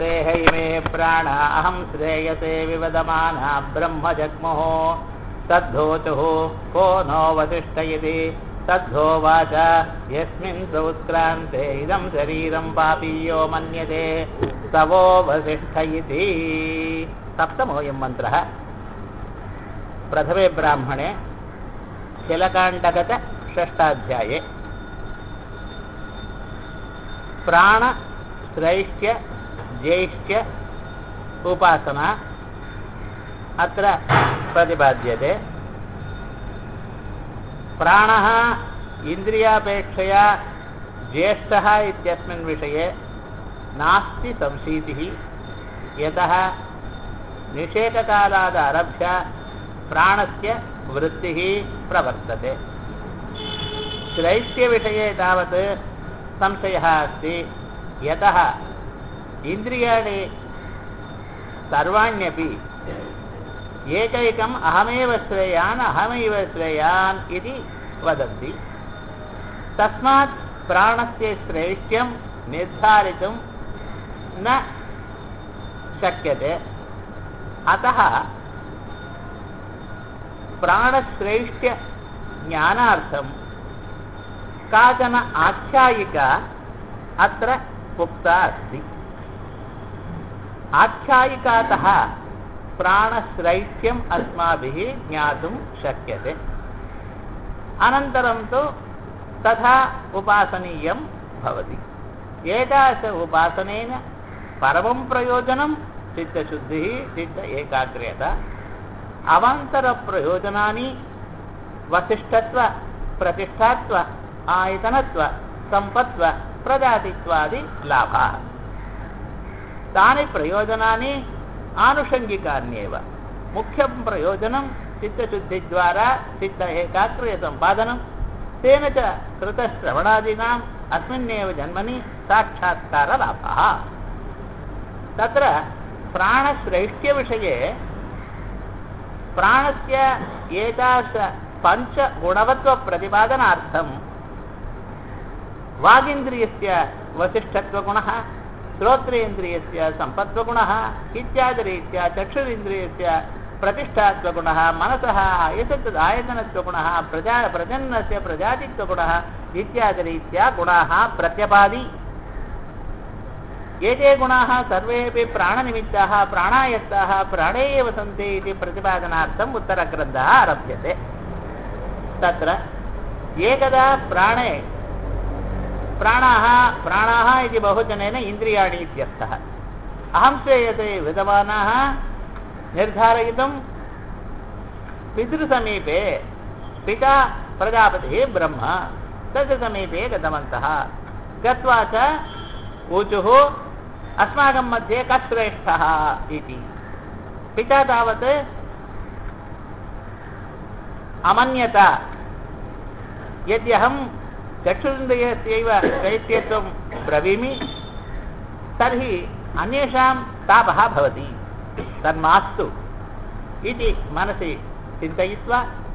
देह इमे प्राणा अहं श्रेयसे विवदमाना ब्रह्म जग्मुः तद्धोचुः को नो वसिष्ठ इति तद्धोवाच यस्मिन् सौत्क्रान्ते इदं शरीरं पापीयो मन्यते तवो वसिष्ठ इति। सप्तमोऽयं मन्त्रः। प्रथमे ब्राह्मणे शिलकाण्डगत षष्ठाध्याये प्राण श्रैष्ठ्य ज्येष्ठ्य उपासना अत्र प्रतिपाद्यते। प्राणः इन्द्रियापेक्षया ज्येष्ठः इत्यस्मिन् विषये नास्ति संशीतिः, यतः निषेककालादारभ्य प्राणस्य वृत्तिः प्रवर्तते। श्रैष्ठ्यविषये तावत् संशयः अस्ति, यतः इन्द्रियाणि सर्वाण्यपि एकैकम् अहमेव श्रेयान् इति वदन्ति। तस्मात् प्राणस्य श्रेष्ठ्यं निर्धारितुं न शक्यते। अतः प्राणश्रेष्ठ्य ज्ञानार्थं काचन आख्यायिका अत्र उक्ता अस्ति। आख्यायिकातः प्राणश्रैष्ठ्यम् अस्माभिः ज्ञातुं शक्यते। अनन्तरं तु तथा उपासनीयं भवति। एतादृश उपासनेन परमं प्रयोजनं चित्तशुद्धिः, चित्त एकाग्र्यता। अवान्तरप्रयोजनानि वसिष्ठत्व, प्रतिष्ठात्व, आयतनत्व, सम्पत्त्व, प्रजातित्वादि लाभाः। तानि प्रयोजनानि आनुषङ्गिकान्येव। मुख्यं प्रयोजनं चित्तशुद्धिद्वारा चित्त एकाग्र्यसम्पादनं, तेन च कृतश्रवणादीनाम् अस्मिन्नेव जन्मनि साक्षात्कारलाभः। तत्र प्राणश्रैष्ठ्यविषये प्राणस्य एतादृश पञ्चगुणवत्वप्रतिपादनार्थं वागिन्द्रियस्य वसिष्ठत्वगुणः, श्रोत्रेन्द्रियस्य सम्पत्त्वगुणः इत्यादिरीत्या चक्षुरिन्द्रियस्य प्रतिष्ठात्वगुणः, मनसः आयतनत्वगुणः, प्रजन्नस्य प्रजातित्वगुणः इत्यादिरीत्या गुणाः प्रत्यपादि। एते गुणाः सर्वेपि प्राणनिमित्ताः, प्राणायत्ताः, प्राणे एव सन्ति इति प्रतिपादनार्थम् उत्तरग्रन्थः आरभ्यते। तत्र एकदा प्राणाः इति बहुजनेन इन्द्रियाणि इत्यर्थः। अहं श्रेयसे विद्यमानाः निर्धारयितुं पितृसमीपे पिता प्रजापतिः ब्रह्म तस्य समीपे गतवन्तः। गत्वा च ऊचुः अस्माकं मध्ये कः श्रेष्ठः इति। पिता तावत् अमन्यत, यद्यहं चक्षुरिन्द्रियस्यैव श्रेष्ठत्वं ब्रवीमि तर्हि अन्येषां तापः भवति, तन्मास्तु इति मनसि चिन्तयित्वा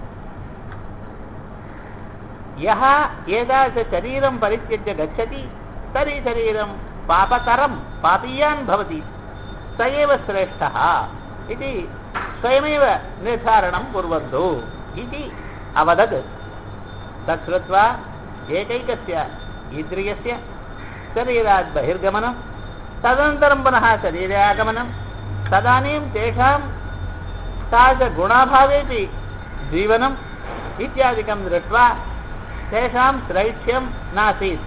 यः एतादृशशरीरं परित्यज्य गच्छति तर्हि शरीरं पापकरं पापीयान् भवति, स एव श्रेष्ठः इति स्वयमेव निर्धारणं कुर्वन्तु इति अवदत्। तच्छ्रुत्वा एकैकस्य इन्द्रियस्य शरीरात् बहिर्गमनं, तदनन्तरं पुनः शरीरे आगमनं, तदानीं तेषां तादृशगुणाभावेपि जीवनम् इत्यादिकं दृष्ट्वा तेषां श्रैष्ठ्यं नासीत्,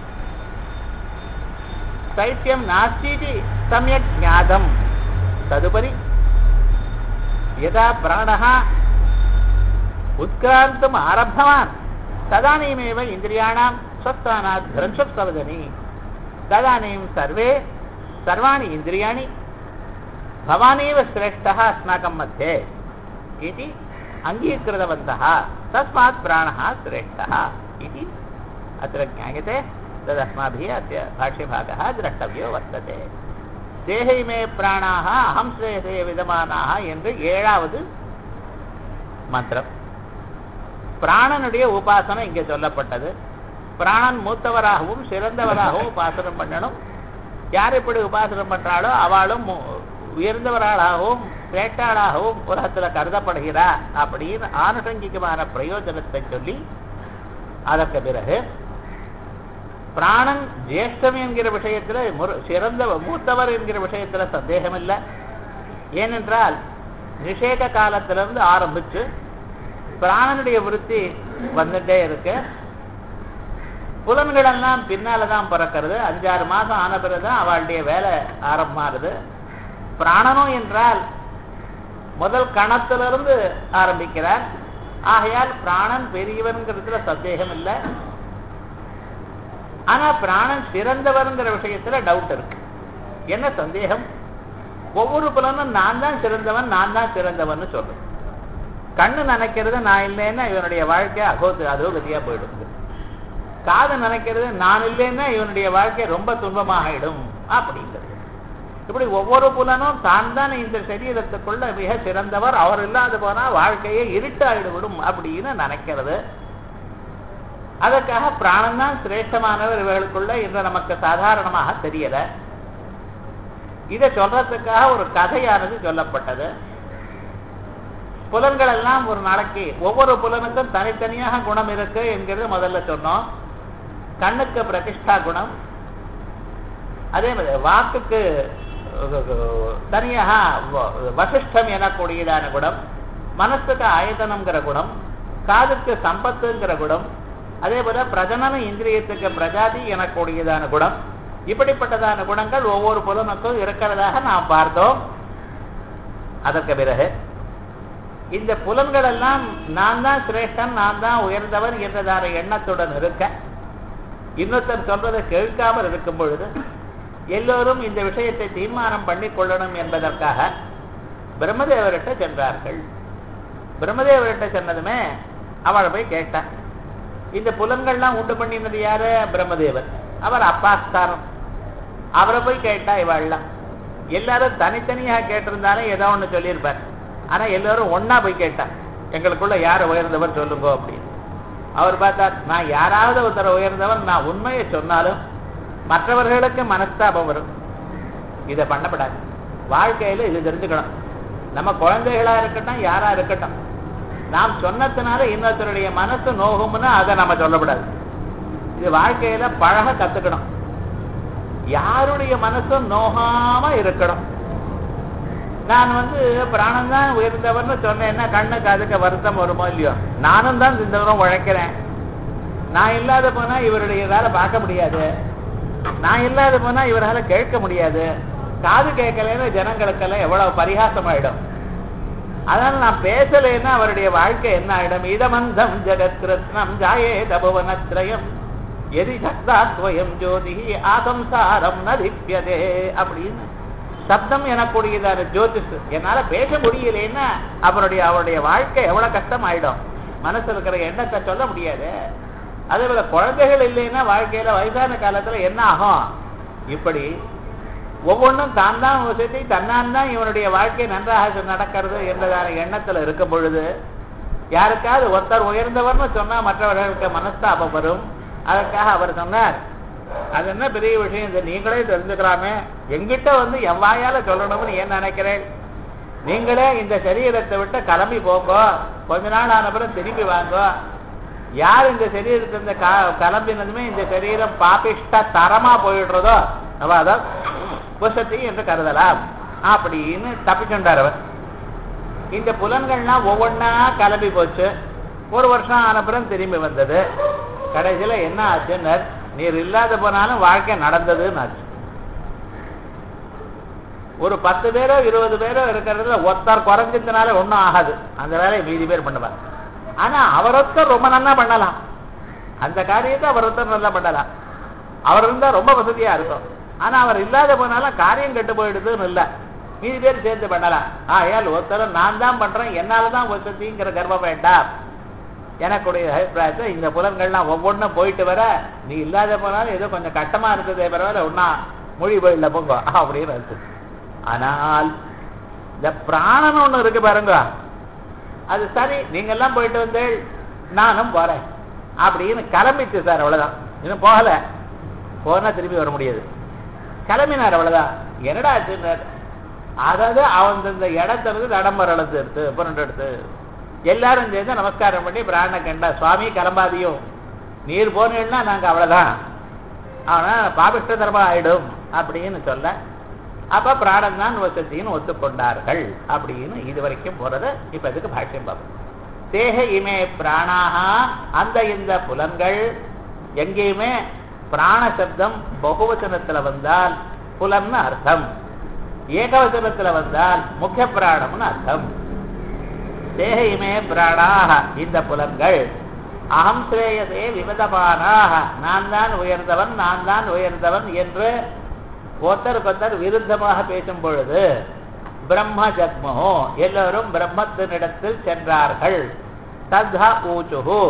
शैत्यं नास्तीति सम्यक् ज्ञातं। तदुपरि यदा प्राणः उत्क्रान्तुम् आरब्धवान् तदानीमेव इन्द्रियाणां स्वस्थानात् भ्रंशत्ववदनि, तदानीं सर्वाणि इन्द्रियाणि भवानेव श्रेष्ठः अस्माकं मध्ये इति अङ्गीकृतवन्तः। तस्मात् प्राणः श्रेष्ठः इति अत्र ज्ञायते। तदस्माभिः अस्य भाष्यभागः द्रष्टव्यो वर्तते। देहे मे प्राणाः अहं श्रेयसे विद्यमानाः என்று 7வது மந்திரம். பிராணனுடைய உபாசனை இங்கே சொல்லப்பட்டது. பிராணன் மூத்தவராகவும் சிறந்தவராகவும் உபாசனம் பண்ணணும். யார் இப்படி உபாசனம் பண்றாளோ அவளும் உயர்ந்தவராளாகவும் கிரேட்டாளாகவும் உலகத்துல கருதப்படுகிறா அப்படின்னு ஆனுஷங்கிகமான பிரயோஜனத்தை சொல்லி அதற்கு பிறகு பிராணன் ஜேஷ்டம் என்கிற விஷயத்துல சிறந்த மூத்தவர் என்கிற விஷயத்துல சந்தேகம் இல்லை. ஏனென்றால் நிஷேக காலத்திலிருந்து ஆரம்பிச்சு பிராணனுடைய விருத்தி வந்துட்டே இருக்கு. புலன்கள் எல்லாம் பின்னால்தான் பிறக்கிறது. 5-6 மாசம் ஆன பிறகுதான் அவளுடைய வேலை ஆரம்பமாகுது. பிராணனும் என்றால் முதல் கணத்திலிருந்து ஆரம்பிக்கிறார். ஆகையால் பிராணன் பெரியவன்கிறதுல சந்தேகம் இல்லை. ஆனா பிராணன் சிறந்தவர்ங்கிற விஷயத்துல டவுட் இருக்கு. என்ன சந்தேகம்? ஒவ்வொரு புலனும் நான் தான் சிறந்தவன் நான் தான் சிறந்தவன் சொல்றேன். கண்ணு நினைக்கிறது நான் இல்லைன்னா இவனுடைய வாழ்க்கை அதோகதியா போயிடுது. காது நினைக்கிறது நான் இல்லைன்னா இவனுடைய வாழ்க்கை ரொம்ப துன்பமாகிடும் அப்படிங்கிறது. இப்படி ஒவ்வொரு புலனும் தான் தான் இந்த சரீரத்துக்குள்ள மிக சிறந்தவர், அவர் இல்லாத போனா வாழ்க்கையை இருட்டாயிடுவிடும் அப்படின்னு நினைக்கிறது. அதற்காக பிராணன் தான் சிரேஷ்டமானவர் இவர்களுக்குள்ள இன்று நமக்கு சாதாரணமாக தெரியல. இதை சொல்றதுக்காக ஒரு கதையானது சொல்லப்பட்டது. புலன்கள் எல்லாம் ஒரு நாளைக்கு ஒவ்வொரு புலனுக்கும் தனித்தனியாக குணம் இருக்கு என்கிறது முதல்ல சொன்னோம். கண்ணுக்கு பிரதிஷ்டா குணம், அதே மாதிரி வாக்குக்கு தனியாக வசிஷ்டம் எனக்கூடியதான குணம், மனசுக்கு ஆயத்தனம்ங்கிற குணம், காதுக்கு சம்பத்துங்கிற குணம், அதே போல பிரஜனன இந்திரியத்துக்கு பிரஜாதி எனக்கூடியதான குணம். இப்படிப்பட்டதான குணங்கள் ஒவ்வொரு புலனுக்கும் இருக்கிறதாக நாம் பார்த்தோம். அதற்கு பிறகு இந்த புலன்கள் எல்லாம் நான் தான் சிரேஷ்டன் நான் தான் உயர்ந்தவன் என்றதான எண்ணத்துடன் இருக்க, இன்னொருத்தர் சொல்றதை கேட்காமல் இருக்கும் பொழுது எல்லோரும் இந்த விஷயத்தை தீர்மானம் பண்ணி கொள்ளணும் என்பதற்காக பிரம்மதேவர்கிட்ட சென்றார்கள். பிரம்மதேவர்கிட்ட சென்னதுமே அவளை போய் கேட்டான். இந்த புலன்கள்லாம் உண்டு பண்ணினது யாரு? பிரம்மதேவர். அவர் அப்பாஸ்தானம். அவரை போய் கேட்டா இவாள்லாம். எல்லாரும் தனித்தனியாக கேட்டிருந்தாலும் ஏதோ ஒண்ணு சொல்லியிருப்பார். ஆனா எல்லாரும் ஒன்னா போய் கேட்டான், எங்களுக்குள்ள யார் உயர்ந்தவர் சொல்லுங்க அப்படின்னு. அவர் பார்த்தா, நான் யாராவது ஒருத்தர் உயர்ந்தவர் நான் உண்மையை சொன்னாலும் மற்றவர்களுக்கு மனஸ்தாபம் வரும். இதை பண்ணப்படாது. வாழ்க்கையில இது தெரிஞ்சுக்கணும். நம்ம குழந்தைகளா இருக்கட்டும் யாரா இருக்கட்டும், நாம் சொன்னதுனால இன்னொருத்தருடைய மனசு நோகும்னு அதை நம்ம சொல்லக்கூடாது. இது வாழ்க்கையில பழக கத்துக்கணும். யாருடைய மனசும் நோகாம இருக்கணும். நான் பிராணம் தான் உயர்ந்தவர்னு சொன்னேன்னா கண்ணுக்கு அதுக்கு வருத்தம் வருமோ இல்லையோ? நானும் தான் இந்த தூரம் உழைக்கிறேன். நான் இல்லாத போனா இவருடைய வேலை பார்க்க முடியாது. நான் இல்லாத போனா இவரால கேட்க முடியாது. காது கேட்கலன்னு ஜனங்களுக்கெல்லாம் எவ்வளவு பரிகாசம் ஆயிடும். அதனால நான் பேசலைன்னா அவருடைய வாழ்க்கை என்ன ஆயிடும்? இதமந்தம் ஜெகத் கிருஷ்ணம் ஜாயே தபவனத்ரயம் எதி சக்தாத்வயம் ஜோதி ஆசம்சாரம் நதிப்பியதே அப்படின்னு சப்தம் எனக்கூடியதான ஜோதிஷ். என்னால பேச முடியலன்னா அவருடைய வாழ்க்கை எவ்வளவு கஷ்டம் ஆயிடும். மனசுல இருக்கிற எண்ணத்தை சொல்ல முடியாது. அதே போல குழந்தைகள் இல்லைன்னா வாழ்க்கையில வயசான காலத்துல என்ன ஆகும்? இப்படி ஒவ்வொன்றும் தான் தான் வசதி தன்னான் தான் இவனுடைய வாழ்க்கை நன்றாக நடக்கிறது என்பதான எண்ணத்துல இருக்கும் பொழுது யாருக்காவது ஒருத்தர் உயர்ந்தவர்னு சொன்னா மற்றவர்களுக்கு மனஸ்தாபம் வரும். அதற்காக அவர் சொன்னார், அது என்ன பெரிய விஷயம், இந்த நீங்களே தெரிஞ்சுக்கலாமே, எங்கிட்ட எவ்வாயால சொல்லணும்னு ஏன் நினைக்கிறேன்? நீங்களே இந்த சரீரத்தை விட்டு கிளம்பி போங்க, கொஞ்ச நாள் ஆன பிறகு திரும்பி வாங்க. யார் இந்த சரீரத்தை கிளம்பினதுமே இந்த சரீரம் பாபிஷ்ட தரமா போயிடுறதோ அதான் வசதி என்று கருதலாம் அப்படின்னு தப்பிச்சுட்டார் அவர். இந்த புலன்கள்லாம் ஒவ்வொன்னா கிளம்பி போச்சு. 1 வருஷம் ஆன பிறகு திரும்பி வந்தது. கடைசியில என்ன ஆச்சுன்னு, நீர் இல்லாத போனாலும் வாழ்க்கை நடந்ததுன்னு ஆச்சு. ஒரு 10 பேரோ 20 பேரோ இருக்கிறதுல ஒருத்தர் குறைஞ்சதுனால ஒன்றும் ஆகாது. அந்த வேலையை மீதி பேர் பண்ணுவார். ஆனா அவரொத்தர் ரொம்ப நல்லா பண்ணலாம். அந்த காரியத்தை அவரொத்தர் நல்லா பண்ணலாம். அவர் இருந்தா ரொம்ப வசதியா இருக்கும். ஆனா அவர் இல்லாத போனாலும் காரியம் கெட்டு போயிடுதுன்னு இல்லை, மீதி பேர் சேர்ந்து பண்ணலாம். ஆயால் ஒருத்தர் நான் தான் பண்றேன் என்னாலதான் வசதிங்கிற கர்வம் வேண்டாம். எனக்குடைய அபிப்பிராயத்தை இந்த புலன்கள்லாம் ஒவ்வொன்றும் போயிட்டு வர, நீ இல்லாத போனாலும் ஏதோ கொஞ்சம் கட்டமா இருந்ததே பரவாயில்ல, ஒன்னா மொழி போயிடல போங்க அப்படின்னு இருக்கு. ஆனால் இந்த பிராணம் ஒண்ணு இருக்கு பாருங்க, அது சரி நீங்க எல்லாம் போயிட்டு வந்து நானும் போறேன் அப்படின்னு கிளம்பிச்சு சார், அவ்வளவுதான். இன்னும் போகல. போனா திரும்பி வர முடியாது. கிளம்பினார். அவ்வளவுதான். என்னடா ஆச்சுன்னார். அதாவது அவன் இந்த இடத்திலிருந்து தடம்பரம் எடுத்து புரண்டு எடுத்து எல்லாரும் சேர்ந்து நமஸ்காரம் பண்ணி பிராண கண்டா சுவாமி கிளம்பாதியும் நீர் போனீங்கன்னா நாங்க அவ்வளவுதான், ஆனா பாபிஷ்ட தர்மம் ஆயிடும் அப்படின்னு சொல்ல அப்ப பிராணம் தான் வசத்தின்னு ஒத்துக்கொண்டார்கள் அப்படின்னு இது வரைக்கும் போறது. இப்ப இதுக்கு பாஷ்யம் பார்ப்போம். தேக இமே பிராணாக, அந்த இந்த புலன்கள் எங்கேயுமே பிராண சப்தம் பகுவச்சனத்துல வந்தால் புலன்னு அர்த்தம், ஏகவச்சனத்துல வந்தால் முக்கிய பிராணம்னு அர்த்தம். தேக இமே பிராணாக, இந்த புலன்கள் அகம் ஸ்ரேயசே விவதமானாக, நான் தான் உயர்ந்தவன் நான் தான் உயர்ந்தவன் என்று ஒருத்தருக்கொத்தர் விருத்தமாக பேசும் பொழுது பிரம்ம ஜக்மோ, எல்லோரும் பிரம்மத்தினிடத்தில் சென்றார்கள். தத்தா ஊச்சுஹு,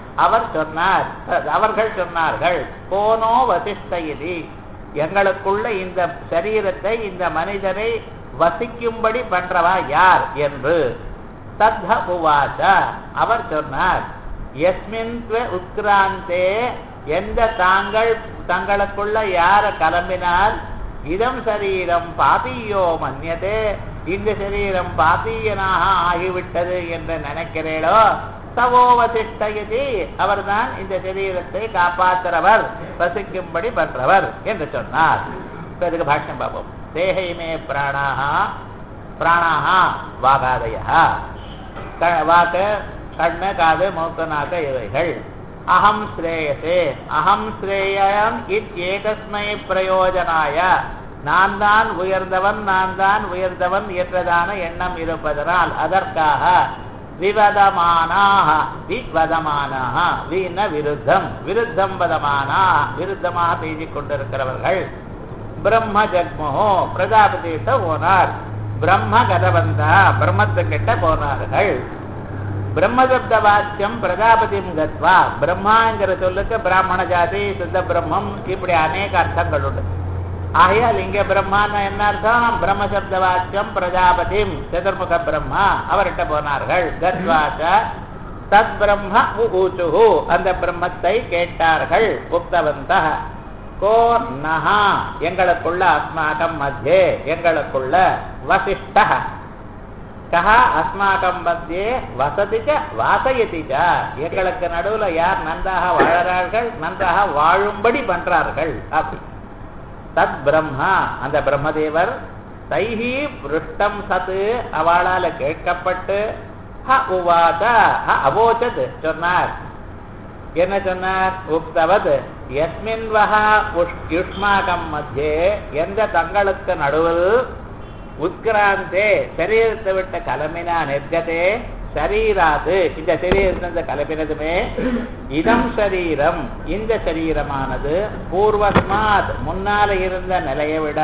அவர்கள் சொன்னார்கள், கோனோ வசிஷ்டயிதி, எங்களுக்குள்ள இந்த சரீரத்தை இந்த மனிதனை வசிக்கும்படி பண்றவா யார் என்று. தத்த உவாச்ச, அவர் சொன்னார், யஸ்மின் உத்கிராந்தே, எந்த தங்களுக்குள்ள யார கிளம்பினால் இதம் சரீரம் பாபியோ மன்யதே, இந்த சரீரம் பாபியனாக ஆகிவிட்டது என்று நினைக்கிறேளோ தவோ வசிஷ்டயதி, அவர்தான் இந்த சரீரத்தை காப்பாற்றுறவர் வசிக்கும்படி பண்றவர் என்று சொன்னார். இதுக்கு பாஷ்யம் பார்ப்போம். தேகைமே பிராணாக வாகாதய, வாக்கு கண்ணு காது மூக்கு நாக்கு இவைகள். அகம் ஸ்ரேயசே, அகம் ஸ்ரேயம் இத்யேதஸ்மை பிரயோஜனாய, நான் தான் உயர்ந்தவன் நான் தான் உயர்ந்தவன் என்றதான எண்ணம் இருப்பதனால் அதற்காக விவதமானாக, விவதமானாக, வீண விருத்தம், விருத்தம் வதமானாக, விருத்தமாக பேசிக் கொண்டிருக்கிறவர்கள். பிரம்ம ஜக்மோ, பிரஜாபதியிட்ட போனார். பிரம்ம கதவந்தா, பிரம்மத்துக்கிட்ட போனார்கள். பிரம்மசப்த வாக்கியம் பிரஜாபதியும் கத்வா, பிரம்மாங்கிற சொல்லுக்கு பிராமண ஜாதி சுத்த பிரம்மம் இப்படி அநேக அர்த்தங்கள் உண்டு. ஆகையால் இங்க பிரம்மான்னு என்ன அர்த்தம்? பிரம்மசப்த வாக்கியம் பிரஜாபதியும் சதுர்முக பிரம்மா, அவர்கிட்ட போனார்கள். கத்வாச்ச தத் பிரம்ம ஊச்சுஹு, அந்த பிரம்மத்தை கேட்டார்கள். உக்தவந்தः கோ நஹா, எங்களுக்குள்ள அஸ்மாகம் மத்தியே, எங்களுக்குள்ள வசிஷ்டः கஹா அஸ்மாகம் மத்தியே வசதிச்ச வாசயதிச்ச, எங்களுக்கு நடுவுல யார் நன்றாக வாழறார்கள் நன்றாக வாழும்படி பண்றார்கள். அப்படி தத் பிரம்மா, அந்த பிரம்மதேவர் தைஹி பிருஷ்டம் சத், அவளால கேட்கப்பட்டு ஹ உவாத, ஹ அவோச்சத் சொன்னார். என்ன சொன்னார்? உக்தவத் யஸ்மின் வஹ யுஷ்மாகம் மத்தியே, எந்த தங்களுக்கு நடுவில் உத்கிராந்தே, சரீரத்தை விட்ட கிளம்பினா நிர்கதே சரீராது, இந்த சரீரத்திலிருந்து கிளம்பினதுமே இதம் சரீரம், இந்த சரீரமானது பூர்வஸ்மாத் முன்னால இருந்த நிலையை விட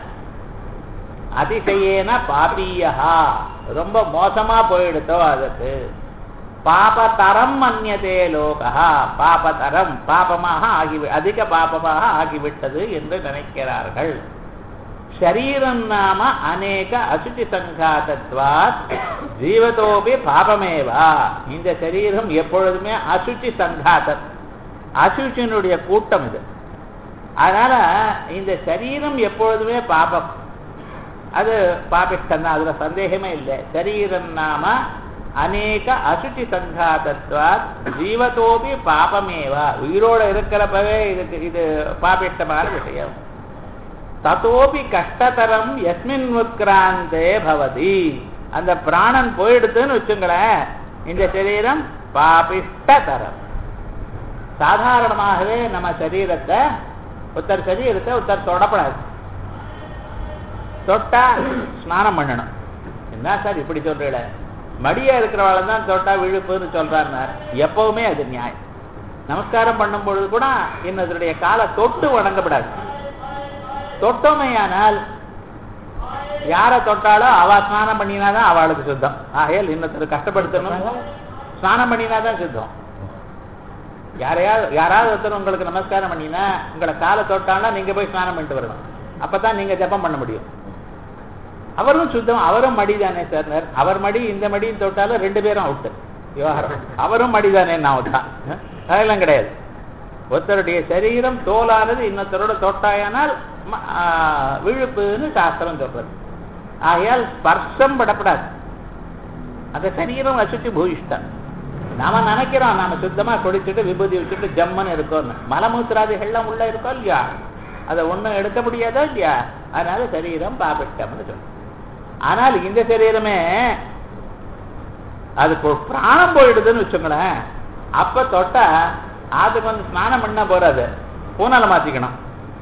அதிசயேன பாபியா, ரொம்ப மோசமா போயிடுதோ அதற்கு. பாபதரம் மன்யதே லோகா, பாபதரம் பாபமாக அதிக பாபமாக ஆகிவிட்டது என்று நினைக்கிறார்கள். ஷரீரம் நாம அநேக அசுச்சி சங்காதத்வாத் ஜீவதோபி பாபமேவா, இந்த சரீரம் எப்பொழுதுமே அசுச்சி சங்காதம், அசுச்சியினுடைய கூட்டம் இது. அதனால இந்த சரீரம் எப்பொழுதுமே பாபம், அது பாபிஷ்டம் தான், அதுல சந்தேகமே இல்லை. சரீரம் நாம அநேக அசுச்சி சங்காதத்வாத் ஜீவதோபி பாபமேவா, உயிரோட இருக்கிறப்பவே இதுக்கு இது பாபிஷ்டமான விஷயம். ததோபி கஷ்டதரம் யஸ்மின் உத்கிராந்தே பவதி, அந்த பிராணன் போயிடுதுன்னு வச்சுங்களேன், இந்த சரீரம் பாபிஷ்டதரம். சாதாரணமாகவே நம்ம சரீரத்தை ஒருத்தர் சரீரத்தை ஒருத்தர் தொடப்படாது, தொட்டா ஸ்நானம் பண்ணணும். என்ன சார் இப்படி சொல்றீங்கள? மடியா இருக்கிறவாள தான் தொட்டா விழுப்புன்னு சொல்றாரு. எப்பவுமே அது நியாயம். நமஸ்காரம் பண்ணும் பொழுது கூட இன்னதனுடைய காலை தொட்டு வணங்கப்படாது. தொட்டோமையானால் யார தொட்டாலோ அவ ஸ்நானம் பண்ணினாதான் அவளுக்கு சுத்தம். ஆகையால் இன்னொருத்தர் கஷ்டப்படுத்தணும், ஸ்நானம் பண்ணினாதான் சுத்தம். யாராவது ஒருத்தர் உங்களுக்கு நமஸ்காரம் பண்ணினா உங்களை காலை தொட்டாலும் நீங்க போய் ஸ்நானம் பண்ணிட்டு வரணும், அப்பதான் நீங்க ஜபம் பண்ண முடியும். அவரும் சுத்தம், அவரும் மடிதானே சார். அவர் மடி இந்த மடியும் தொட்டாலும் ரெண்டு பேரும் அவுட்டு விவகாரம். அவரும் மடிதானே நான் விட்டான், அதெல்லாம் கிடையாது. ஒருத்தருடைய சரீரம் தோலானது இன்னொருத்தரோட தொட்டாயானால் விழுப்புன்னு சாஸ்திரம் சொல்றது. ஆகையால் ஸ்பர்ஷம் படப்படாது. அந்த சரீரம் அசுத்தி பூயிஷ்டம். நாம நினைக்கிறோம் நாம சுத்தமா குடிச்சுட்டு விபூதி வச்சுட்டு ஜம்மன் இருக்கோம்னு. மலமூத்திராதிகள்லாம் உள்ள இருக்கோம் இல்லையா, அதை ஒண்ணும் எடுக்க முடியாதா இல்லையா? அதனால சரீரம் பாபிஷ்டம்னு சொல்றோம். ஆனால் இந்த சரீரமே அதுக்கு பிராணம் போயிடுதுன்னு வச்சுங்களேன், அப்ப தொட்டா அதுக்கு வந்து ஸ்நானம் பண்ண போறாது, பூனால மாத்திக்கணும்.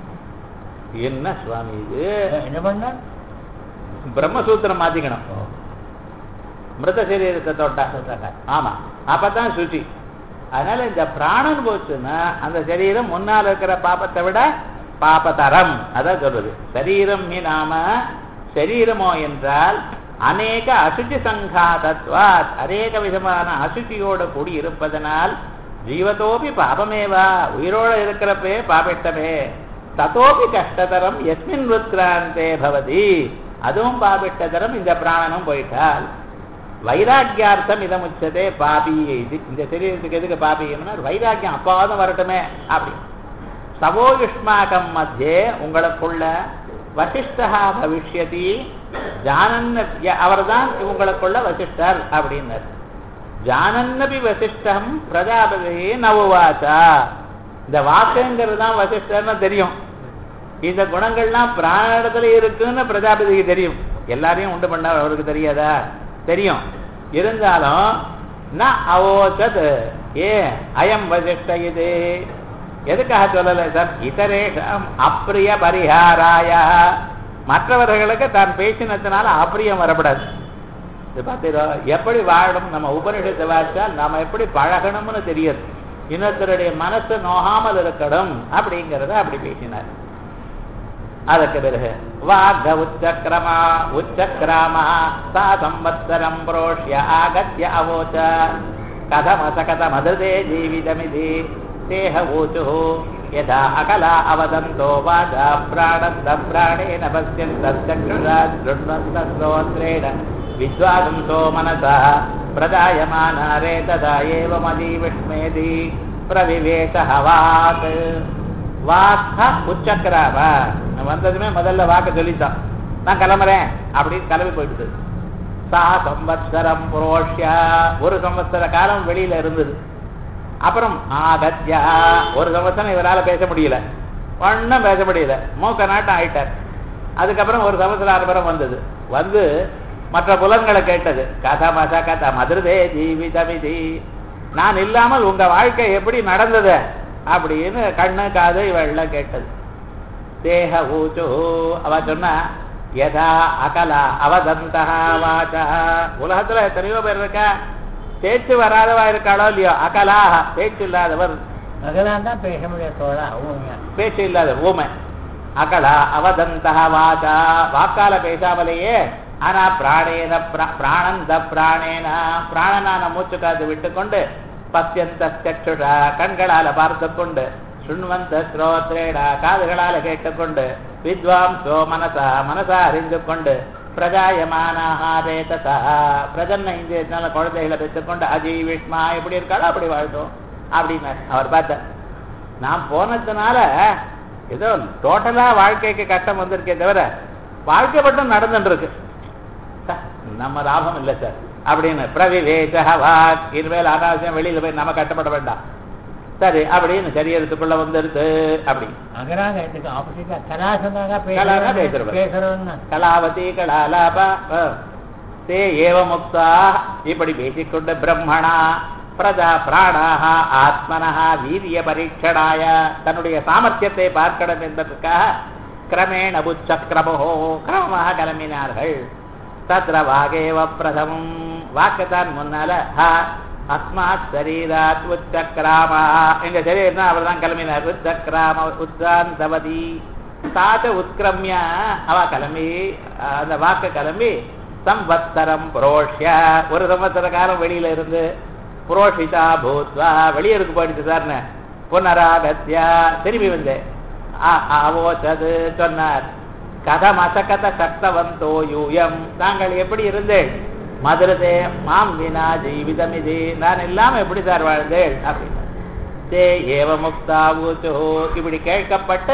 என்ன சுவாமி இது, என்ன பண்ண? பிரம்மசூத்திரம் மாத்திக்கணும். மிருத சரீரத்தை தொட்டா ஆமா, அப்பதான் சுச்சி. அதனால இந்த பிராணன் போச்சுன்னா அந்த சரீரம் முன்னால் இருக்கிற பாபத்தை விட பாபதரம். அதான் சொல்றது. சரீரம் நாம சரீரமோ என்றால் அநேக அசுச்சி சங்காதத்வாத், அநேக விதமான அசுச்சியோடு கூடி இருப்பதனால் ஜீவத்தோபி பாபமேவா, உயிரோட இருக்கிறப்பே பாபிட்டமே, ததோபி கஷ்டதரம் எஸ்மின் உத்கிராந்தே பவதி, அதுவும் பாபிட்டதரம் இந்த பிராணனும் போயிட்டால். வைராக்கியார்த்தம் இதமுச்சதே பாபி. இந்த சரீரத்துக்கு எதுக்கு பாபின்னா வைராக்கியம் அப்பாவது வரட்டுமே அப்படி. சவோ யுஷ்மாகம் மத்தியே உங்களுக்குள்ள வசிஷ்டா பவிஷ்யதி, ஜானன் அவர் தான் உங்களுக்குள்ள வசிஷ்டர் அப்படின்னார். ஜானன்னபி வசிஷ்டம் பிரஜாபதி நவுவாச்சா, இந்த வாக்குங்கிறது தான் வசிஷ்டர்னு தெரியும். இந்த குணங்கள்லாம் பிராணத்துல இருக்குன்னு பிரஜாபதிக்கு தெரியும். எல்லாரையும் உண்டு பண்ண அவருக்கு தெரியாதா? தெரியும். இருந்தாலும் அவோச்சது ஏ அயம் வசிஷ்ட, இது எதுக்காக சொல்லலை சார்? இதரேஷம் அப்பிரிய பரிஹாராய, மற்றவர்களுக்கு தான் பேசினதுனால அப்பிரியம் வரப்படாது. இது பார்த்தீரோ எப்படி வாழணும், நம்ம உபனிஷத்தை வாசித்தால் நாம எப்படி பழகணும்னு தெரியாது. இன்னொருத்தருடைய மனசு நோகாமல் இருக்கணும் அப்படிங்கிறத அப்படி பேசினார். அதற்கு பிறகு வாக உச்சக்ரமா உச்சக்ராமா சா சம்வத்சரம் புரோஷ்ய ஆகத்ய அவோச்ச கதமசகதமதே ஜீவிதமிதி தேஹ ஊச்சுஹு யதா அகலா அவதந்தோ வாசா பிராணந்த பிராணேன பஸ்யந்தச்சக்ஷுஷா ஸ்ருண்வந்தஸ்ரோத்ரேண வித்வாதும்சோ மனசா பிரஜாயமானாரே ததா ஏவமதீவிஷ்மேதி பிரவிவேஷ வாக். வாக்க உச்சக்கராவ வந்ததுமே முதல்ல வாக்க சொல்லித்தான், நான் கிளம்புறேன் அப்படின்னு கிளம்பி போயிடுது. சா சம்வத்சரம் புரோஷ்யா, ஒரு சம்வத்சர காலம் வெளியில இருந்தது. அப்புறம் ஆகத்யா, ஒரு சம்வத்சரம் இவரால் பேச முடியல, ஒன்னும் பேச முடியல, மூக்க நாட்டம் ஆயிட்டார். அதுக்கப்புறம் ஒரு சம்வத்சரம் வந்தது. வந்து மற்ற புலன்களை கேட்டது. கதமச கத மதுரதே ஜீவிதமிதி, நான் இல்லாமல் உங்க வாழ்க்கை எப்படி நடந்தது அப்படின்னு கண்ணு காது இவெல்லாம் கேட்டது. தேஹ ஊச்சு, அவ சொன்னா யதா அகலா அவதந்தா வாசா. உலகத்துல எத்தனையோ பேர் இருக்கா, பேச்சு வராதவா இருக்காளோ இல்லையோ, அகலா பேச்சு இல்லாதவர். அகலான் தான் பேச முடியாத, பேச்சு இல்லாத ஊமை. அகலா அவதந்தா வாசா, வாக்கால பேசாமலேயே, ஆனா பிராணேன பிராணந்த பிராணேன, பிராணனான மூச்சு காத்து விட்டு கொண்டு, பத்யந்த சக்ஷுஷா கண்களால பார்த்து கொண்டு, சுண்வந்த ஸ்ரோத்ரேடா காதுகளால கேட்டுக்கொண்டு, வித்வாம்சோ மனசா மனசா அறிந்து கொண்டு, பிரஜாயமானாரே ததா பிரஜன்ன இந்தியத்தினால குழந்தைகளை பெற்றுக்கொண்டு, அஜீவிஷ்மா எப்படி இருக்காளோ அப்படி வாழ்த்தோம் அப்படின்னார். அவர் பார்த்தார், நான் போனதுனால ஏதோ டோட்டலா வாழ்க்கைக்கு கஷ்டம் வந்திருக்கே தவிர வாழ்க்கை மட்டும் நடந்துட்டு இருக்கு, நம்ம லாபம் இல்லை சார் அப்படின்னு. பிரவிவேஷவாக், இனிமேல் ஆகாசம் வெளியில போய் நம்ம கட்டப்பட வேண்டாம் சரி அப்படின்னு சரீரத்துக்குள்ள வந்துருது. அப்படி கலாவதி கலாலாபா தே ஏவ முக்தா, இப்படி பேசிக்கொண்டு பிரம்மணா பிரஜா பிராணாக ஆத்மனஹா வீரிய பரீட்சணாய, தன்னுடைய சாமர்த்தியத்தை பார்க்கணும் என்பதற்காக கிரமேண புச்சக்ரமோ கிரமமாக கிளம்பினார்கள். தத்ர வாகேவ பிரதமம், வாக்குத்தான் முன்னால அஸ்மாத் சரீராத் உச்சக்ராமா, எங்க சரீரம் அவர் தான் கிளம்பினார். உச்சக்ராம உத்தாந்தவதி தாத்த உத்கிரமிய, அவ கிளம்பி அந்த வாக்க கிளம்பி சம்வத்சரம் புரோஷ்ய, ஒரு சம்வத்சர காலம் வெளியில இருந்து, புரோஷிதா பூத்வா வெளியூருக்கு போயிடுச்சு சார்னு, புனராகத்யா திரும்பி வந்து அவோச்சது சொன்னார். கதம் அசகத சக்தவந்தோ யூயம், தாங்கள் எப்படி இருந்தேன், மதுரதே மாம் வினா ஜீவிதம் இது, நான் இல்லாம எப்படி சார் வாழ்ந்தேன் அப்படின்னு. தே ஏவ முக்தா ஊச்சோ, இப்படி கேட்கப்பட்டு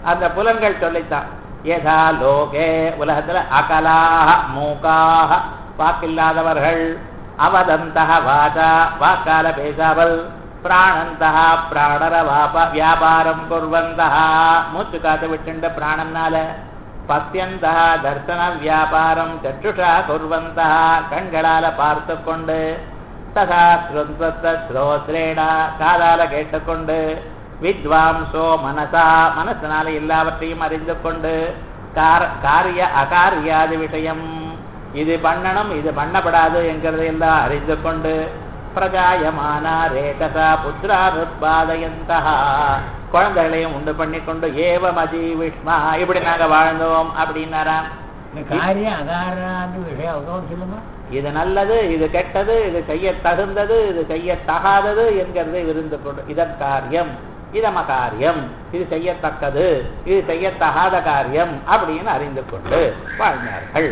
அந்த புலன்கள் சொல்லித்தான். யதா லோகே உலகத்துல அகலாக மூக்காக வாக்கில்லாதவர்கள், அவதந்தக வாசா வாக்கால பேசாமல், பிராணந்தக பிராணர வியாபாரம் குர்வந்தக மூச்சு காத்து விட்டுண்ட பிராணனால, பத்தியந்தக தர்சன வியாபாரம் சற்றுஷா குர்வந்தக கண்களால பார்த்து கொண்டு, ததா ஸ்ரோத்ரேடா காதால கேட்டுக்கொண்டு, வித்வாம்சோ மனசா மனசனால எல்லாவற்றையும் அறிந்து கொண்டு, காரிய அகாரியாதி விஷயம் இது பண்ணணும் இது பண்ணப்படாது என்கிறதை எல்லாம் அறிந்து கொண்டு, பிரஜாயமான ரேகசா புத்திரானுத்பாதயந்தா குழந்தைகளையும் உண்டு பண்ணிக்கொண்டு, ஏவம் அஜீவிஷ்மா இப்படி நாங்க வாழ்ந்தோம் அப்படின்னாராம். காரிய அகாராதி விஷயம் சொல்லுங்க. இது நல்லது, இது கெட்டது, இது செய்ய தகுந்தது, இது செய்ய தகாதது என்கிறதை இருந்து கொண்டு, இதன் காரியம் இதம காரியம், இது செய்யத்தக்கது இது செய்யத்தகாத காரியம் அப்படின்னு அறிந்து கொண்டு வாழ்ந்தார்கள்.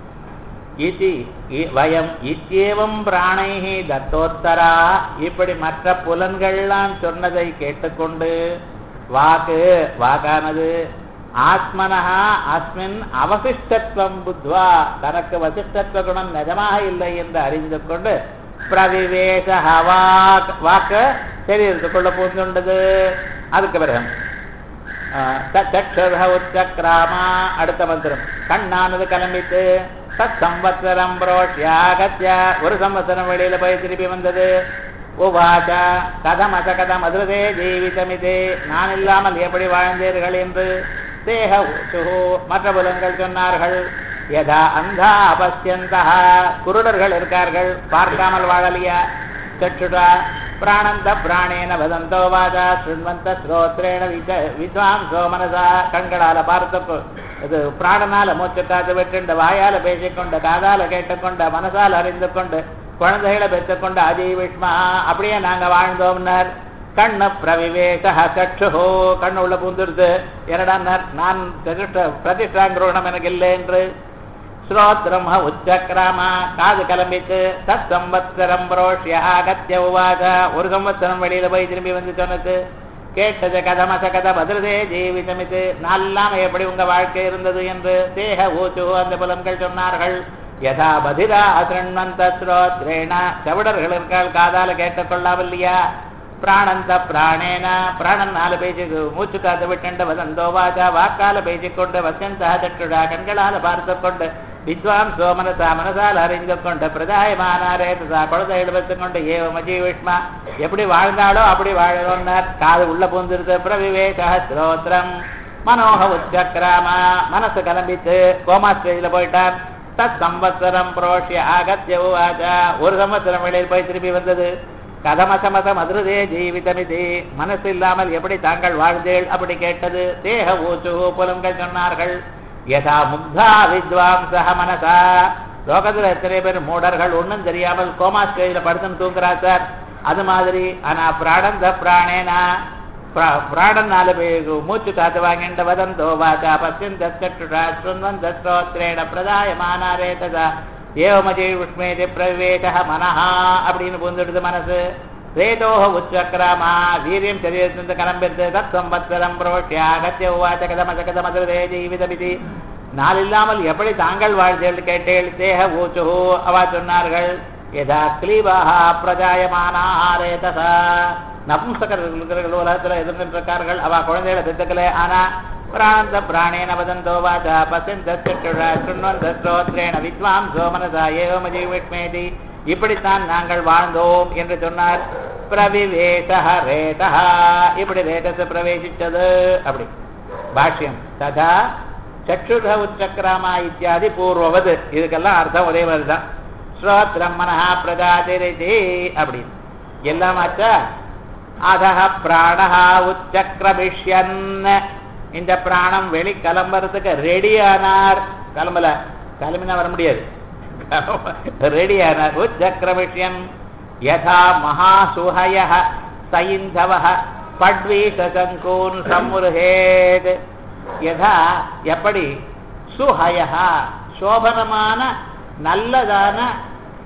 வயம் இத்தியேவம் பிராணைஹி தத்தோத்தரா இப்படி மற்ற புலன்கள்லாம் சொன்னதை கேட்டுக்கொண்டு, வாக்கானது ஆத்மனஹா அஸ்மின் அவசிஷ்டத்துவம் புத்வா தனக்கு வசிஷ்டத்துவ குணம் நிஜமாக இல்லை என்று அறிந்து கொண்டு, பிரவிவேச வாக்க சரீரத்துக்குள்ள பூந்துண்டது. அதுக்கு பிறகு உச்சக்ராமா அடுத்த மந்திரம் கண்ணானது கிளம்பித்து, தத் சம்வத்சரம் புரோஷ்யாகத்ய ஒரு சம்வத்சரம் வெளியில போய் திருப்பி வந்தது. உவாச்ச கதமச கதம் அதிருதே ஜீவிதமிதே நான் இல்லாமல் எப்படி வாழ்ந்தீர்கள் என்று. தேக ஊசுஹு மற்ற புலன்கள் சொன்னார்கள். யதா அந்தா அபஸ்யந்தா குருடர்கள் இருக்கார்கள் பார்க்காமல் வாழலியா. சற்றுடா பிராணந்த பிராணேன வதந்தோ வாதா சுண்வந்த ஸ்ரோத்ரேண வித்வாம்சோ மனசா கண்களால பார்த்து இது பிராணனால மூச்சு காத்து விட்டு வாயால பேசிக்கொண்டு காதால கேட்டுக்கொண்ட மனசால் அறிந்து கொண்டு குழந்தைகளை பெற்றுக்கொண்டு அஜீவிஷ்மா அப்படியே நாங்க வாழ்ந்தோம்னார். கண்ணு பிரவிவேச சற்றுஹோ கண்ணு உள்ள பூந்துருது. என்னடான்னார் நான் பிரதிஷ்டாங்கிரோணம் எனக்கு இல்லை என்று. ஸ்ரோத்ரம் உச்சக்ராமா காது கிளம்பிட்டு தத் சம்வத்சரம் புரோஷ்ய ஆகத்ய உவாச ஒரு சம்வத்சரம் வெளியில போய் திரும்பி வந்து சொன்னது. கேட்டது கதமச கத பதிரதே ஜீவிதமிது நால்லாம எப்படி உங்க வாழ்க்கை இருந்தது என்று. தேக ஊச்சு அந்த புலன்கள் சொன்னார்கள். யதா பதிரா அசண்வந்த ஸ்ரோத்ரேண செவிடர்கள் இருக்கால் காதால கேட்டுக்கொள்ளாவில்லையா. பிராணந்த பிராணேன பிராணன் நாலு பேசி மூச்சு காத்து விட்டு வதந்தோ வாஜா வாக்கால பேசிக்கொண்டு வசந்தா சற்றுடா கண்களால பார்த்து கொண்டு வித்வாம்சோ மனசா மனசால் அறிந்து கொண்டு பிரதாயமானாரே ததா குழந்தை எடுத்துக் கொண்டு ஏவம் அஜீவிஷ்மா எப்படி வாழ்ந்தாலோ அப்படி வாழணும்னார். காது உள்ள பூந்திருது. பிரவிவேக ஸ்ரோத்ரம் மனோக உச்சக்ராமா மனசு கிளம்பித்து கோமாஸ்திரியில போயிட்டார். தத் சம்வத்சரம் புரோஷ்ய ஆகத்ய உவாசா ஒரு சம்வத்சரம் வெளியில் போய் திரும்பி வந்தது. கதமசமசம் அதிருதே ஜீவிதமிதி மனசு இல்லாமல் எப்படி தாங்கள் வாழ்ந்தேள் அப்படி கேட்டது. தேக ஊச்சு புலன்கள் சொன்னார்கள். யதா முக்தா வித்வாம்சஹ மனசா லோகத்துல எத்தனை பேர் மூடர்கள் ஒன்னும் தெரியாமல் கோமா ஸ்டேஜில் படுத்துன்னு தூங்குறா சார். அது மாதிரி ஆனா பிராணந்த பிராணேனா பிராணன் நாலு மூச்சு காத்து வாங்கின்ற வதந்தோ வாச்சா பசிந்த சற்றுடா சுன்வந்த ஸ்ரோத்ரேண பிரதாயமானாரே ததா ஏவமஜை உஷ்மேதி பிரவேச மனஹா அப்படின்னு பூந்துடுது மனசு. ரேதோஹ உச்சக்ராமா வீரியம் சரீரத்திலிருந்து கிளம்பிடுது. தத் சம்வத்சரம் புரோஷ்ய ஆகத்ய உவாச கதமச கதமதிரதே ஜீவிதமிதி நாள் இல்லாமல் எப்படி தாங்கள் வாழ்ந்தேள் கேட்டேள். தேக ஊச்சுஹு அவா சொன்னார்கள். யதா கிளீபாஹ பிரஜாயமானாரே ததா நபும்சகர்கள் உலகத்துல எதிர்கின்றார்கள். அவ குழந்தைகளை பெற்றுக்கல. ஆனா பிராணந்த பிராணேன வதந்தோ வாசா பசிந்த சற்றுடா சுண்வந்த ஸ்ரோத்ரேண வித்வாம்சோ மனசா ஏவம் அஜீவிஷ்மேதி இப்படித்தான் நாங்கள் வாழ்ந்தோம் என்று சொன்னார். பிரவிவேச ரேதா இப்படி ரேதஸ் பிரவேசித்தது அப்படி பாஷ்யம். ததா சற்றுத உச்சக்ராமா இத்தியாதி பூர்வவது இதுக்கெல்லாம் அர்த்தம் ஒரே மாதிரிதான். ஸ்ரோத்ரம் மனஹா பிரஜாதிரிதி அப்படின்னு எல்லாமாச்சா. அதஹ பிராணஹா உச்சக்ரமிஷ்யன் இந்த பிராணம் வெளி கிளம்புறதுக்கு ரெடியானார். கிளம்பல கிளம்பினா வர முடியாது. ரெடியானார். உச்சக்ரமிஷ்யன் யதா மகாசுஹய சைந்தவ பட்வீசங்கூன் சம்முருஹேத் யதா எப்படி சுஹய சோபனமான நல்லதான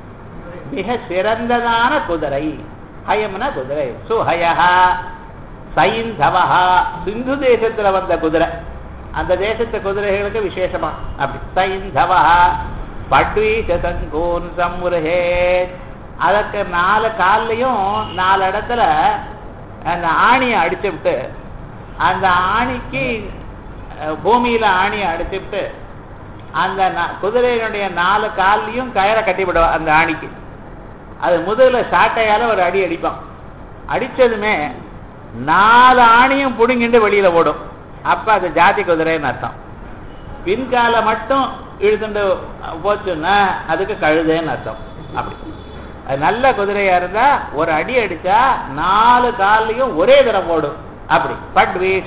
மிக சிறந்ததான குதிரை. ஹயம்னா குதிரை. சுஹய சைந்தவஹா சிந்து தேசத்துல வந்த குதிரை, அந்த தேசத்து குதிரைகளுக்கு விசேஷமா அப்படி. சைந்தவஹா பட்வீச சங்கூன் சம்முருஹே, அதற்கு 4 கால்லையும் 4 இடத்துல அந்த ஆணியை அடிச்சு விட்டு, அந்த ஆணிக்கு பூமியில ஆணியை அடிச்சு விட்டு அந்த குதிரையினுடைய 4 கால்லையும் கயிறை கட்டி விடுவான் அந்த ஆணிக்கு. அது முதல்ல சாட்டையால ஒரு அடி அடிப்பான். அடிச்சதுமே 4 ஆணியும் புடுங்கிட்டு வெளியில ஓடும். அப்ப அது ஜாதி குதிரைன்னு அர்த்தம். பின்கால மட்டும் இழுத்துட்டு போச்சுன்னா அதுக்கு கழுதைன்னு அர்த்தம். அப்படி அது நல்ல குதிரையா இருந்தா ஒரு அடி அடிச்சா 4 கால்லையும் ஒரே தரம் ஓடும். அப்படி பட்வீச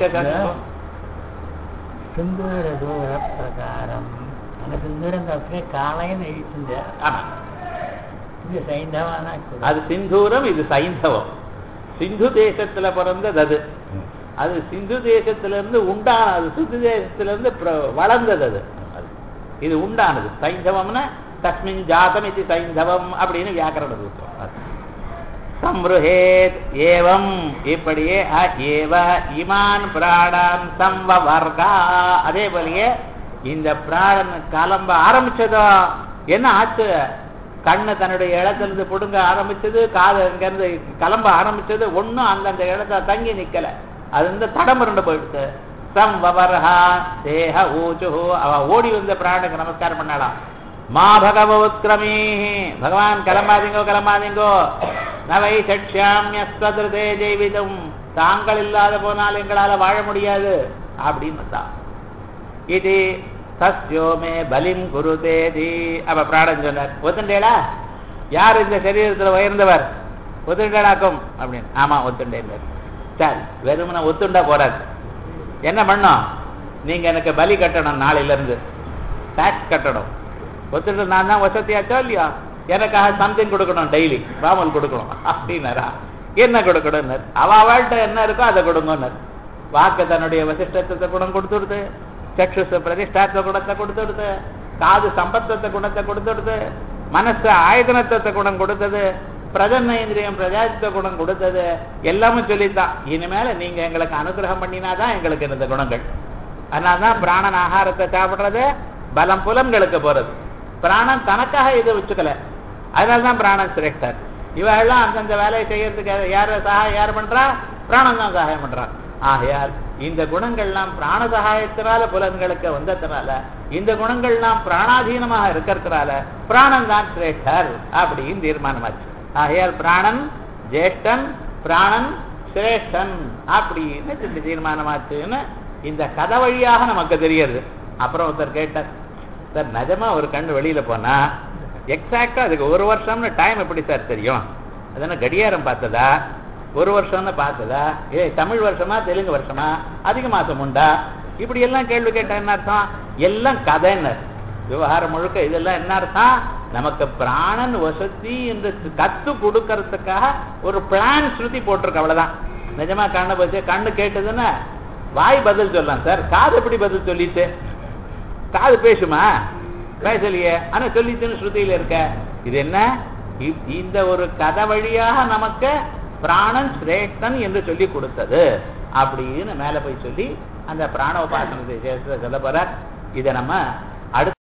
சிந்தூர தூர பிரகாரம் அந்த சிந்தூரம் தப்பே காலையும் இழுத்துங்க. இது சைந்தவானா? அது சிந்தூரம், இது சைந்தவம். சிந்து தேசத்துல பிறந்தது அது. அது சிந்து தேசத்திலிருந்து உண்டானது, சிந்து தேசத்திலிருந்து வளர்ந்தது அது. இது உண்டானது. சைந்தவம்னா தஸ்மின் ஜாதம் இது சைந்தவம் அப்படின்னு வியாக்கரண சூத்திரம். சம்ருஹேத் ஏவம் இப்படியே ஏவ இமான் பிராணான் சம்வவர்கா, அதே போலயே இந்த பிராணன் கிளம்ப ஆரம்பிச்சதோ என்ன ஆச்சு? கண்ணு தன்னுடைய இடத்திலிருந்து புடுங்க ஆரம்பிச்சது, காது அங்கிருந்து கிளம்ப ஆரம்பிச்சது, ஒன்னும் அந்தந்த இடத்துல தங்கி நிக்கல, அது வந்து தடமுரண்டு போயிடுச்சு. சம்வவர்ஹா தேஹ ஊச்சுஹு, அவ ஓடி வந்த பிராணுக்கு நமஸ்காரம் பண்ணலாம். மா பகவத்கிரமே, பகவான் கிளம்பாதீங்கோ கிளம்பாதீங்கோ, நவை சட்சியாமியஸ்வதே ஜெய்விதம், தாங்கள் இல்லாத போனால் எங்களால வாழ முடியாது அப்படின்னு தான். இது சஸ்யோமே பலிம் குருதேதி. அப்ப பிராணன் சொன்னார், ஒத்துண்டேடா, யார் இந்த சரீரத்துல உயர்ந்தவர்? ஒத்துண்டேடாக்கும் அப்படின்னு. ஆமா ஒத்துண்டேன். சரி, வெறுமனை ஒத்துண்டா போறாது, என்ன பண்ணோம்? நீங்க எனக்கு பலி கட்டணும், நாளையில இருந்து டாக்ஸ் கட்டணும். ஒத்துட்டு நான் தான் வசதியாச்சோ இல்லையா, எனக்காக சம்திங் கொடுக்கணும், டெய்லி பாமல் கொடுக்கணும் அப்படின்னாரா. என்ன கொடுக்கணும்? அவள்கிட்ட என்ன இருக்கோ அதை கொடுங்கன்னார். வாக்கு தன்னுடைய வசிஷ்டத்தை குணம் கொடுத்துடுது, சக்ஷுச பிரதிஷ்டாத்த குணத்தை கொடுத்துடுது, காது சம்பத்தத்தை குணத்தை கொடுத்துடுது, மனசு ஆயதனத்தை குணம் கொடுத்தது, பிரஜன்ன இந்திரியம் பிரஜாதித்த குணம் கொடுத்தது, எல்லாமே சொல்லித்தான். இனிமேல நீங்க எங்களுக்கு அனுகிரகம் பண்ணினாதான் எங்களுக்கு இந்த குணங்கள். அதனால்தான் பிராணன் ஆகாரத்தை சாப்பிடுறது, பலம் புலன்களுக்கு போறது. பிராணன் தனக்காக இதை வச்சுக்கல, அதனால்தான் பிராணன் சிரேஷ்டர். இவெல்லாம் அந்தந்த வேலையை செய்யறதுக்கு யார் பண்றா? பிராணன் தான் சகாயம் பண்றான். ஆகையால் இந்த குணங்கள்லாம் பிராண சகாயத்தினால புலன்களுக்கு வந்ததுனால, இந்த குணங்கள்லாம் பிராணாதீனமாக இருக்கிறதுனால பிராணன் தான் சிரேஷ்டர் அப்படின்னு தீர்மானமாச்சு. ஆகையால் பிராணன் ஜேஷ்டன், பிராணன் சிரேஷ்டன் அப்படின்னு தீர்மானமாச்சுன்னு இந்த கதை வழியாக நமக்கு தெரியுது. அப்புறம் ஒருத்தர் கேட்டார், சார் நிஜமா ஒரு கண்ணு வெளியில போனா எக்ஸாக்டா அதுக்கு 1 வருஷம்னு டைம் எப்படி சார் தெரியும்? அதனால கடியாரம் பார்த்ததா, 1 வருஷம்னு பார்த்ததா, தமிழ் வருஷமா தெலுங்கு வருஷமா, அதிக மாசம் உண்டா, இப்படி எல்லாம் கேள்வி கேட்டா என்ன அர்த்தம்? எல்லாம் கதைன்னு விவகாரம் முழுக்க. இதெல்லாம் என்ன அர்த்தம்? நமக்கு பிராணன் வசதி என்று கத்து கொடுக்கறதுக்காக ஒரு பிளான் ஸ்ருதி போட்டிருக்கு, அவ்வளவுதான். நிஜமா கண்ணை போச்சு, கண்ணு கேட்டதுன்னா வாய் பதில் சொல்லலாம் சார், காது எப்படி பதில் சொல்லிட்டு? காது பேசுமா? பேசலையே, ஆனா சொல்லிச்சுன்னு ஸ்ருதியில இருக்க. இது என்ன? இந்த ஒரு கதை வழியாக நமக்கு பிராணன் சிரேஷ்டன் என்று சொல்லி கொடுத்தது அப்படின்னு மேல போய் சொல்லி அந்த பிராண உபாசனத்தை சொல்ல போற. இதை நம்ம அடுத்த